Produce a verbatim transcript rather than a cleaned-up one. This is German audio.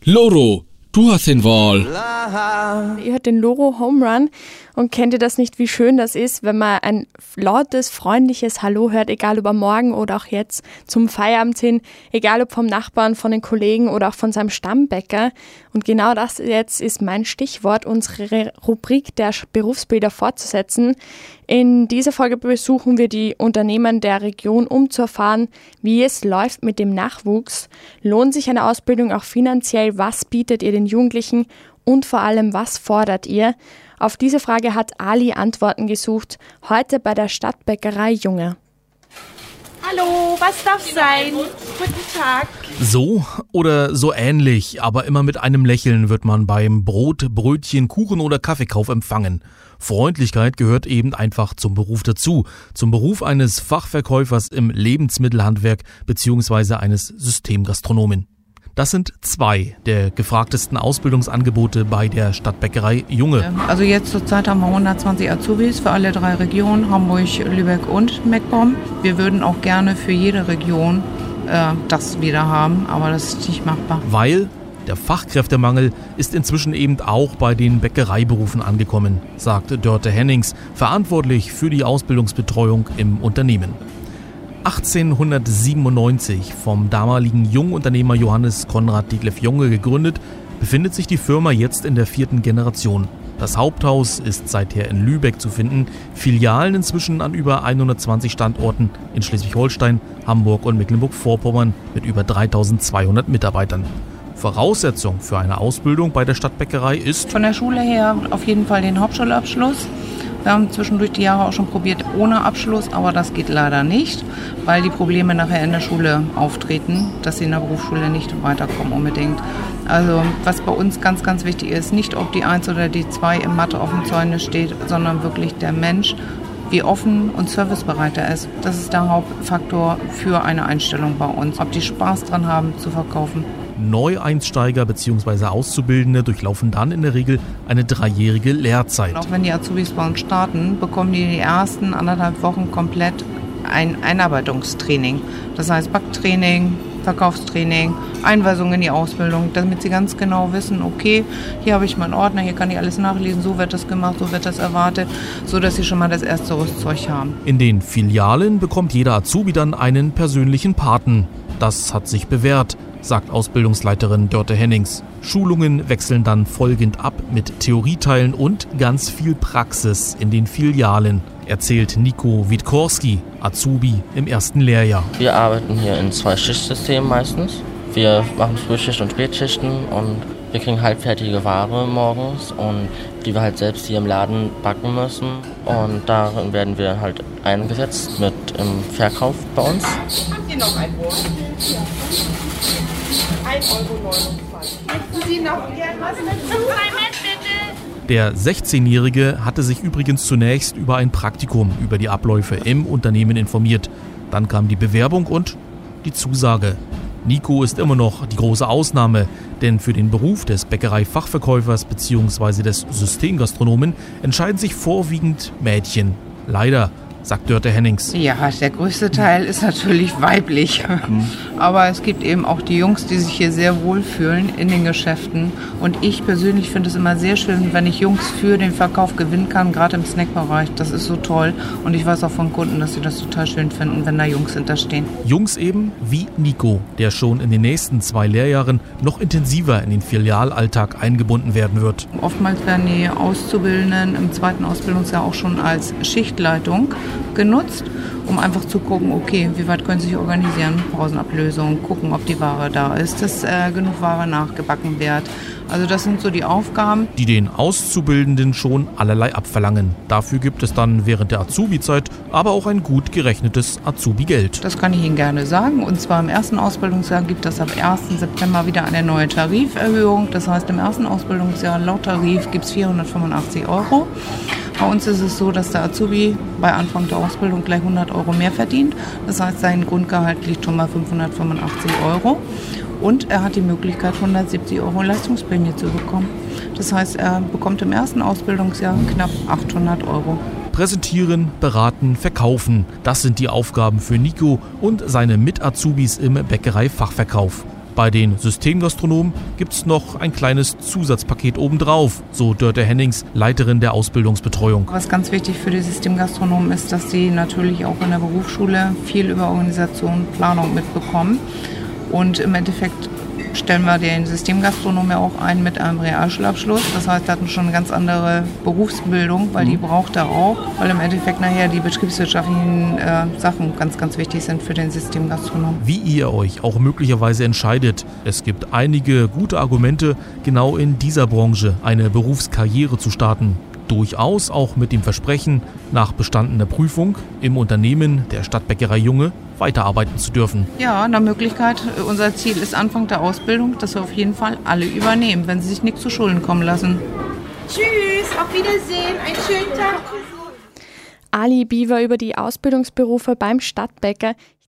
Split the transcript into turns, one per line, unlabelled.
Loro, du hast den Wahl.
Ihr hört den Loro Home Run und kennt ihr das nicht, wie schön das ist, wenn man ein lautes, freundliches Hallo hört, egal ob am Morgen oder auch jetzt zum Feierabend hin, egal ob vom Nachbarn, von den Kollegen oder auch von seinem Stammbäcker. Und genau das jetzt ist mein Stichwort, unsere Rubrik der Berufsbilder fortzusetzen. In dieser Folge besuchen wir die Unternehmen der Region, um zu erfahren, wie es läuft mit dem Nachwuchs. Lohnt sich eine Ausbildung auch finanziell? Was bietet ihr den Jugendlichen? Und vor allem, was fordert ihr? Auf diese Frage hat Ali Antworten gesucht, heute bei der Stadtbäckerei Junge.
Hallo, was darf sein? Guten Tag.
So oder so ähnlich, aber immer mit einem Lächeln wird man beim Brot, Brötchen, Kuchen oder Kaffeekauf empfangen. Freundlichkeit gehört eben einfach zum Beruf dazu, zum Beruf eines Fachverkäufers im Lebensmittelhandwerk bzw. eines Systemgastronomen. Das sind zwei der gefragtesten Ausbildungsangebote bei der Stadtbäckerei Junge.
Also jetzt zurzeit haben wir hundertzwanzig Azubis für alle drei Regionen, Hamburg, Lübeck und Mecklenburg. Wir würden auch gerne für jede Region äh, das wieder haben, aber das ist nicht machbar.
Weil der Fachkräftemangel ist inzwischen eben auch bei den Bäckereiberufen angekommen, sagt Dörte Hennings, verantwortlich für die Ausbildungsbetreuung im Unternehmen. achtzehnhundertsiebenundneunzig vom damaligen Jungunternehmer Johannes Konrad Detlev Junge gegründet, befindet sich die Firma jetzt in der vierten Generation. Das Haupthaus ist seither in Lübeck zu finden, Filialen inzwischen an über hundertzwanzig Standorten in Schleswig-Holstein, Hamburg und Mecklenburg-Vorpommern mit über dreitausendzweihundert Mitarbeitern. Voraussetzung für eine Ausbildung bei der Stadtbäckerei ist
von der Schule her auf jeden Fall den Hauptschulabschluss. Wir haben zwischendurch die Jahre auch schon probiert ohne Abschluss, aber das geht leider nicht, weil die Probleme nachher in der Schule auftreten, dass sie in der Berufsschule nicht weiterkommen unbedingt. Also was bei uns ganz, ganz wichtig ist, nicht ob die eins oder die zwei im Mathe auf dem Zeugnis steht, sondern wirklich der Mensch, wie offen und servicebereit er ist. Das ist der Hauptfaktor für eine Einstellung bei uns, ob die Spaß dran haben zu verkaufen.
Neueinsteiger bzw. Auszubildende durchlaufen dann in der Regel eine dreijährige Lehrzeit.
Auch wenn die Azubis bei uns starten, bekommen die die ersten anderthalb Wochen komplett ein Einarbeitungstraining. Das heißt Backtraining, Verkaufstraining, Einweisung in die Ausbildung, damit sie ganz genau wissen, okay, hier habe ich meinen Ordner, hier kann ich alles nachlesen, so wird das gemacht, so wird das erwartet, so dass sie schon mal das erste Rüstzeug haben.
In den Filialen bekommt jeder Azubi dann einen persönlichen Paten. Das hat sich bewährt, sagt Ausbildungsleiterin Dörte Hennings. Schulungen wechseln dann folgend ab mit Theorieteilen und ganz viel Praxis in den Filialen, erzählt Nico Witkorski, Azubi im ersten Lehrjahr.
Wir arbeiten hier in zwei Schichtsystemen meistens. Wir machen Frühschicht und Spätschichten und wir kriegen halbfertige Ware morgens und die wir halt selbst hier im Laden backen müssen. Und darin werden wir halt eingesetzt mit im Verkauf bei uns.
Habt ihr noch ein Wort? Ja. ein Euro neunundzwanzig. Möchten Sie noch gern was dazu?
Der sechzehnjährige hatte sich übrigens zunächst über ein Praktikum über die Abläufe im Unternehmen informiert. Dann kam die Bewerbung und die Zusage. Nico ist immer noch die große Ausnahme, denn für den Beruf des Bäckereifachverkäufers bzw. des Systemgastronomen entscheiden sich vorwiegend Mädchen. Leider, sagt Dörte Hennings.
Ja, der größte Teil ist natürlich weiblich. Aber es gibt eben auch die Jungs, die sich hier sehr wohlfühlen in den Geschäften. Und ich persönlich finde es immer sehr schön, wenn ich Jungs für den Verkauf gewinnen kann, gerade im Snackbereich. Das ist so toll. Und ich weiß auch von Kunden, dass sie das total schön finden, wenn da Jungs hinterstehen.
Jungs eben wie Nico, der schon in den nächsten zwei Lehrjahren noch intensiver in den Filialalltag eingebunden werden wird.
Oftmals werden die Auszubildenden im zweiten Ausbildungsjahr auch schon als Schichtleitung genutzt, um einfach zu gucken, okay, wie weit können Sie sich organisieren, Pausenablösung, gucken, ob die Ware da ist, dass äh, genug Ware nachgebacken wird. Also das sind so die Aufgaben,
die den Auszubildenden schon allerlei abverlangen. Dafür gibt es dann während der Azubi-Zeit aber auch ein gut gerechnetes Azubi-Geld.
Das kann ich Ihnen gerne sagen. Und zwar im ersten Ausbildungsjahr gibt es ab ersten September wieder eine neue Tariferhöhung. Das heißt, im ersten Ausbildungsjahr laut Tarif gibt es vierhundertfünfundachtzig Euro. Bei uns ist es so, dass der Azubi bei Anfang der Ausbildung gleich hundert Euro mehr verdient. Das heißt, sein Grundgehalt liegt schon bei fünfhundertfünfundachtzig Euro. Und er hat die Möglichkeit, hundertsiebzig Euro Leistungsprämie zu bekommen. Das heißt, er bekommt im ersten Ausbildungsjahr knapp achthundert Euro.
Präsentieren, beraten, verkaufen. Das sind die Aufgaben für Nico und seine Mit-Azubis im Bäckereifachverkauf. Bei den Systemgastronomen gibt's noch ein kleines Zusatzpaket obendrauf, so Dörte Hennings, Leiterin der Ausbildungsbetreuung.
Was ganz wichtig für die Systemgastronomen ist, dass sie natürlich auch in der Berufsschule viel über Organisation, Planung mitbekommen. Und im Endeffekt stellen wir den Systemgastronomen ja auch ein mit einem Realschulabschluss. Das heißt, er hat schon eine ganz andere Berufsbildung, weil die braucht er auch, weil im Endeffekt nachher die betriebswirtschaftlichen äh, Sachen ganz, ganz wichtig sind für den Systemgastronomen.
Wie ihr euch auch möglicherweise entscheidet, es gibt einige gute Argumente, genau in dieser Branche eine Berufskarriere zu starten. Durchaus auch mit dem Versprechen, nach bestandener Prüfung im Unternehmen der Stadtbäckerei Junge weiterarbeiten zu dürfen.
Ja, eine Möglichkeit. Unser Ziel ist Anfang der Ausbildung, dass wir auf jeden Fall alle übernehmen, wenn sie sich nichts zu Schulden kommen lassen.
Tschüss, auf Wiedersehen, einen schönen Tag.
Ali Biewer über die Ausbildungsberufe beim Stadtbäcker.